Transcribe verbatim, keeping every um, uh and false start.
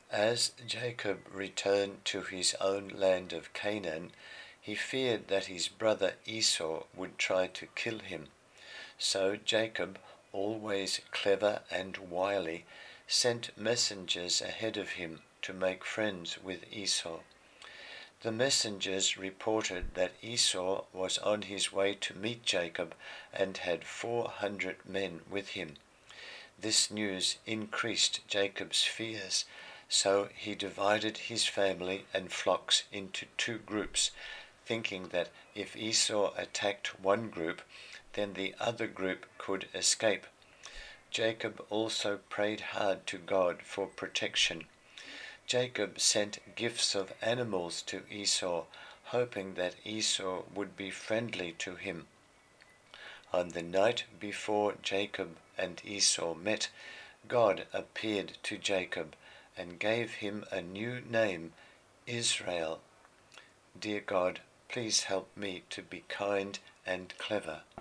As Jacob returned to his own land of Canaan, he feared that his brother Esau would try to kill him. So Jacob, always clever and wily, sent messengers ahead of him to make friends with Esau. The messengers reported that Esau was on his way to meet Jacob and had four hundred men with him. This news increased Jacob's fears, so he divided his family and flocks into two groups, thinking that if Esau attacked one group, then the other group could escape. Jacob also prayed hard to God for protection. Jacob sent gifts of animals to Esau, hoping that Esau would be friendly to him. On the night before Jacob and Esau met, God appeared to Jacob and gave him a new name, Israel. Dear God, please help me to be kind and clever.